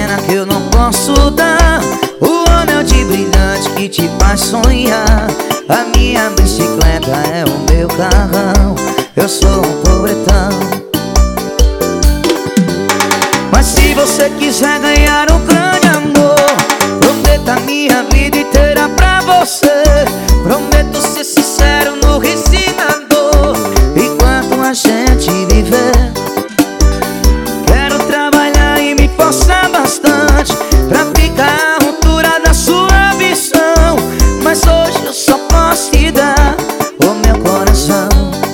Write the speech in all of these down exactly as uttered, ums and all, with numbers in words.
pena que eu não posso dar o anel de brilhante que te faz sonhar. A minha bicicleta é o meu carrão, eu sou um pobretão. Mas se você quiser ganhar um grande amor, prometo a minha vida inteira pra você. Prometo ser sincero no riso e na dor, enquanto a gente viver. Quero trabalhar e me forçar bastante pra ficar à altura da sua ambição. Mas hoje eu só posso te dar o meu coração.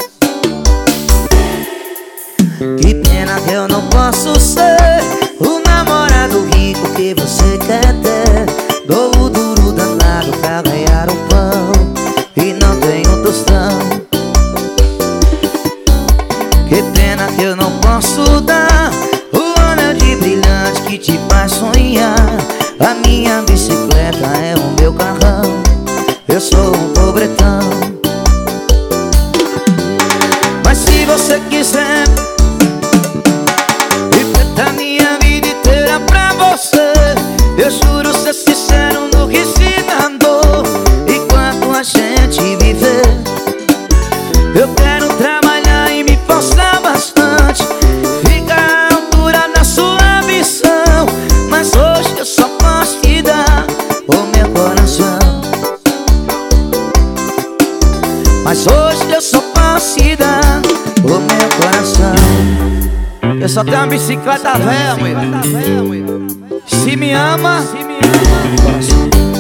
Que pena que eu não posso ser o namorado rico que você quer ter. Dou o duro danado pra ganhar o pão e não tenho tostão. Que pena que eu não posso dar o anel de brilhante que te faz sonhar. A minha bicicleta é o meu carrão, eu sou um pobretão. Mas se você quiser viver a minha vida inteira pra você, eu juro ser sincero no riso e na dor, enquanto a gente viver. Eu quero trabalhar e me forçar bastante, ficar à altura da sua ambição. Mas hoje eu só posso te dar o meu coração. Mas hoje eu só posso te dar o meu coração. Eu só tenho uma bicicleta velha, mulher. Se me ama, se me ama, coração.